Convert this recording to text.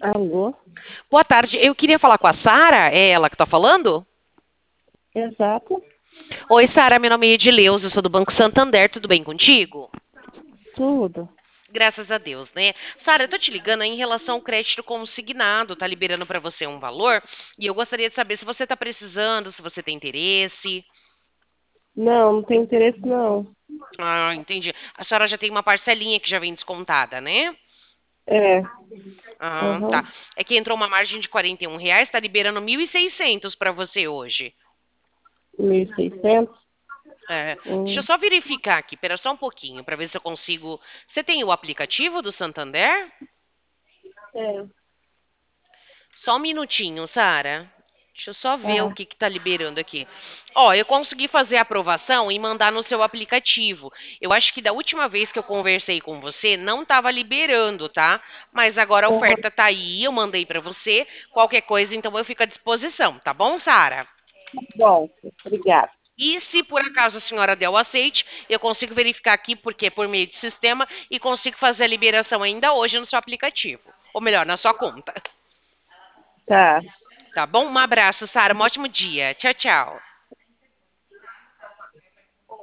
Alô? Boa tarde, eu queria falar com a Sara, é ela que tá falando? Exato, Oi, Sara, meu nome é Edileuza, eu sou do Banco Santander, tudo bem contigo? tudo. Graças a Deus, né? Sara, eu tô te ligando aí em relação ao crédito consignado, tá liberando pra você um valor, e eu gostaria de saber se você tá precisando, se você tem interesse. Não, não tem interesse não. Ah, entendi. A senhora já tem uma parcelinha que já vem descontada, né? É, Ah, aham, tá. É que entrou uma margem de R$ 41, tá liberando 1.600 pra você hoje. 1.600. É, deixa eu Hum, só verificar aqui, pera só um pouquinho, para ver se eu consigo. Você tem o aplicativo do Santander? é, Só um minutinho, Sara. Deixa eu só ver o tá. que que tá liberando aqui. Ó, eu consegui fazer a aprovação e mandar no seu aplicativo. Eu acho que da última vez que eu conversei com você, não estava liberando, tá? Mas agora a Aham, oferta tá aí, eu mandei para você. Qualquer coisa, então eu fico à disposição, tá bom, Sara? bom, obrigada. E se por acaso a senhora der o aceite, eu consigo verificar aqui, porque é por meio de sistema, e consigo fazer a liberação ainda hoje no seu aplicativo. Ou melhor, na sua conta. Tá. Tá bom? Um abraço, Sara. Um ótimo dia. Tchau, tchau.